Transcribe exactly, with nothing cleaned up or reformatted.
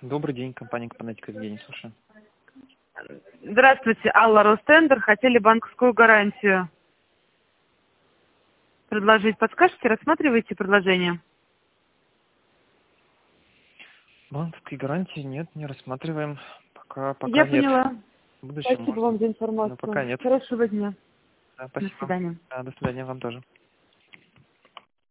Добрый день, компания Капонетика, Евгений, слушаю. Здравствуйте, Алла, Ростендер. Хотели банковскую гарантию предложить. Подскажете, рассматриваете предложение? Банковской гарантии нет, не рассматриваем. Пока, Я пока нет. поняла. В будущем Спасибо можно, вам за но пока информацию. нет. Хорошего дня. Да, До спасибо. свидания. Да, до свидания вам тоже.